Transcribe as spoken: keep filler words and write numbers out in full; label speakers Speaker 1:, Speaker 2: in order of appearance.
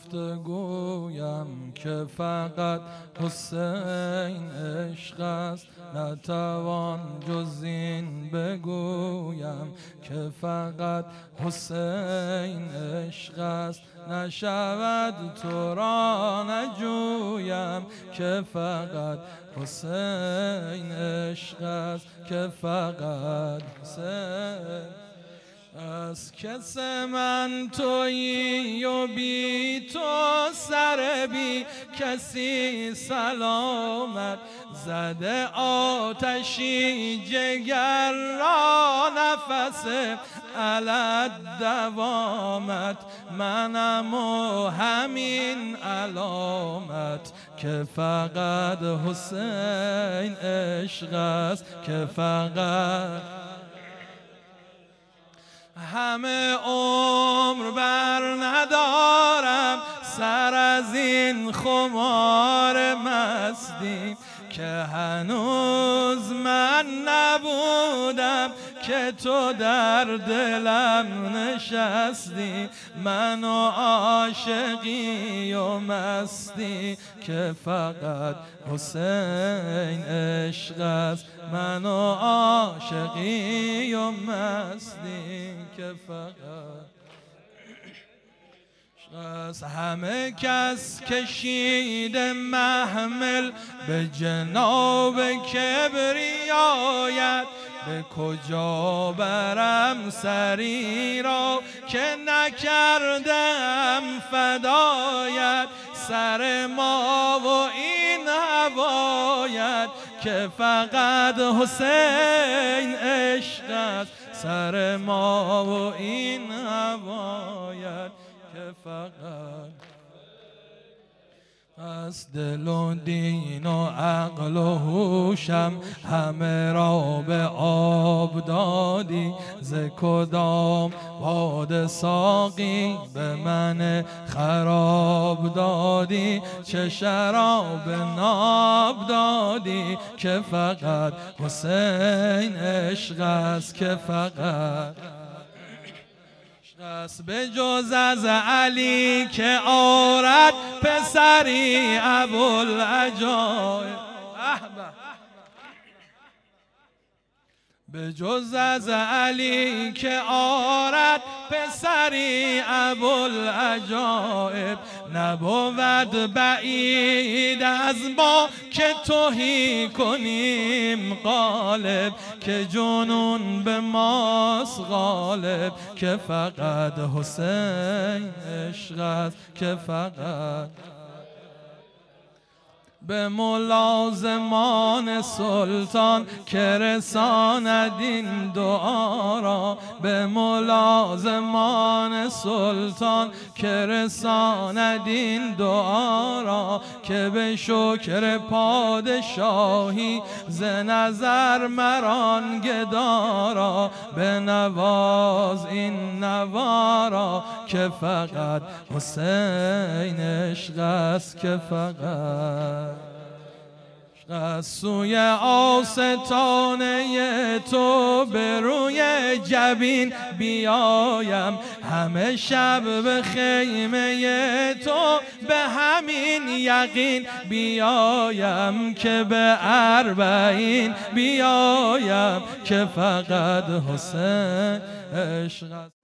Speaker 1: گفتگویم که فقط حسین عشق است، نتوان جز این بگویم که فقط حسین عشق است. نشود تو را نجویم که فقط حسین عشق است، که فقط حسین از کس من تویی و بی تو سر بی کسی سلامت زده آتشی جگر را نفس علت دوامت منم و همین علامت که فقط حسین عشق است، که فقط همه عمر بر ندارم سر از این خمار مستی که هنوز من نبودم که تو در دلم نشستی. من و عاشقی و مستی که فقط حسین عشق است. من و عاشقی و مستی که فقط از همه کس کشیده محمل به جناب کبریایت. به کجا برم سری را که نکردم فدایت. سر ما و این هوایت که فقط حسین عشق است. سر ما و این هوایت که فقط از دل و دین و عقل و هوشم همه را به آب دادی. ز کدام باد ساقی به من خراب دادی. چه شراب ناب دادی که فقط حسین عشق است، که فقط به جز از علی که آرد پسری ابوالعجایب. به جز از علی که آرد پسری ابوالعجایب. نبود بعید از ما که تهی کنیم غالب، که جنون به ماست غالب که فقط حسین عشق است، که فقط به ملازمان سلطان که رساند این دعا را. به ملازمان سلطان که رساند این دعا را که به شکر پادشاهی ز نظر مران گدارا. به نواز این نوارا که فقط حسین عشق است، که فقط از سوی آستانه تو به روی جبین بیایم. همه شب به خیمه تو به همین یقین بیایم که به اربعین بیایم که فقط حسین عشق است.